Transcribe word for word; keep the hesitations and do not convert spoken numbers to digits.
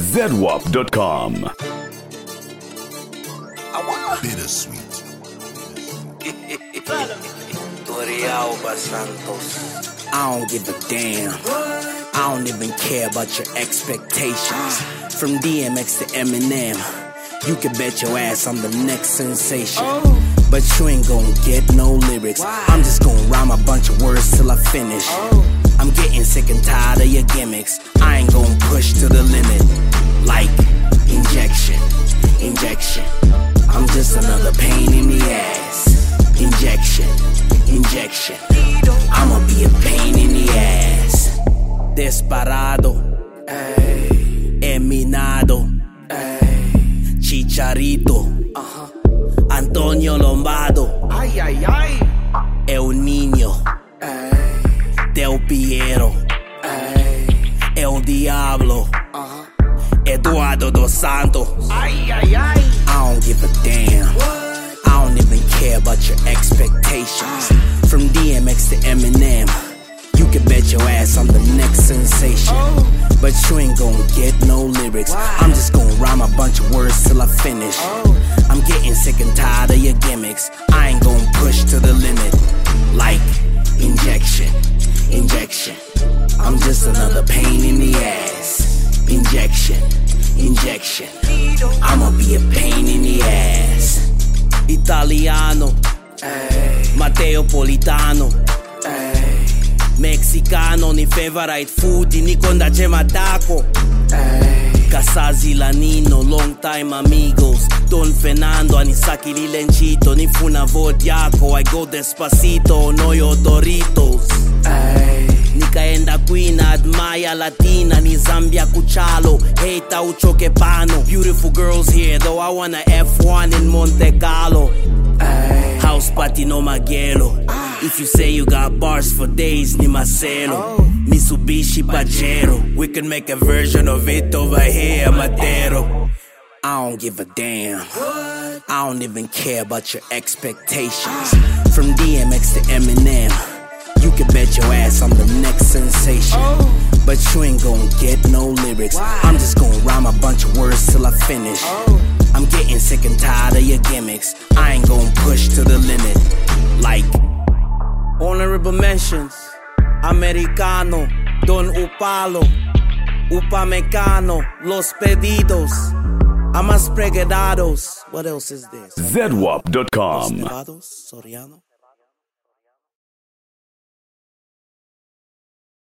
zedwap dot com. Bittersweet. Torrealba Santos. I don't give a damn. I don't even care about your expectations. From D M X to Eminem, you can bet your ass I'm the next sensation. But you ain't gon' get no lyrics. I'm just gon' rhyme a bunch of words till I finish. I'm getting sick and tired of your gimmicks. I ain't gon' push to the limit. Like injection, injection. I'm just another pain in the ass. Injection, injection. I'ma be a pain in the ass. Desparado, ay. Eminado, ay. Chicharito, uh-huh. Antonio Lombardo, ay, ay, ay. El Niño, ay. Del Piero, ay. El Diablo, uh-huh. Eduardo dos Santos, ay, ay, ay. I don't give a damn. What? I don't even care about your expectations. From D M X to Eminem, you can bet your ass I'm the next sensation. Oh. But you ain't gon' get no lyrics. Why? I'm just gon' rhyme a bunch of words till I finish. Oh. I'm getting sick and tired of your gimmicks. I ain't gon' push to the limit. Like injection, injection. I'm just another pain in the ass. Injection, injection. I'ma be a pain in the ass. Italiano, ay. Matteo Politano, ay. Mexicano, ni favorite food, ni konda chema taco. Kasazi Lanino, long time amigos. Don Fernando, anisaki lilenchito, ni funa vodiaco. I go despacito, no yo Doritos. Ay. Ni kaenda Quina, admire Latina, ni Zambia Cuchalo, Heita Uchokepano. Beautiful girls here, though I wanna F one in Monte Carlo. Ay. House party no Maguelo. Ah. If you say you got bars for days, ni Marcelo. Oh. Mitsubishi Pajero. We can make a version of it over here, Madero. I don't give a damn. What? I don't even care about your expectations. Ah. From D M X to Eminem, you can bet your ass I'm the next sensation. Oh. But you ain't gon' get no lyrics. Why? I'm just gon' rhyme a bunch of words till I finish. Oh. I'm getting sick and tired of your gimmicks. I ain't gon' push to the limit. Like honorable mentions: Americano, Don Upalo, Upamecano, Los Pedidos, Amas Preguedados. What else is this? zedwap dot com. Los Nevados, Soriano.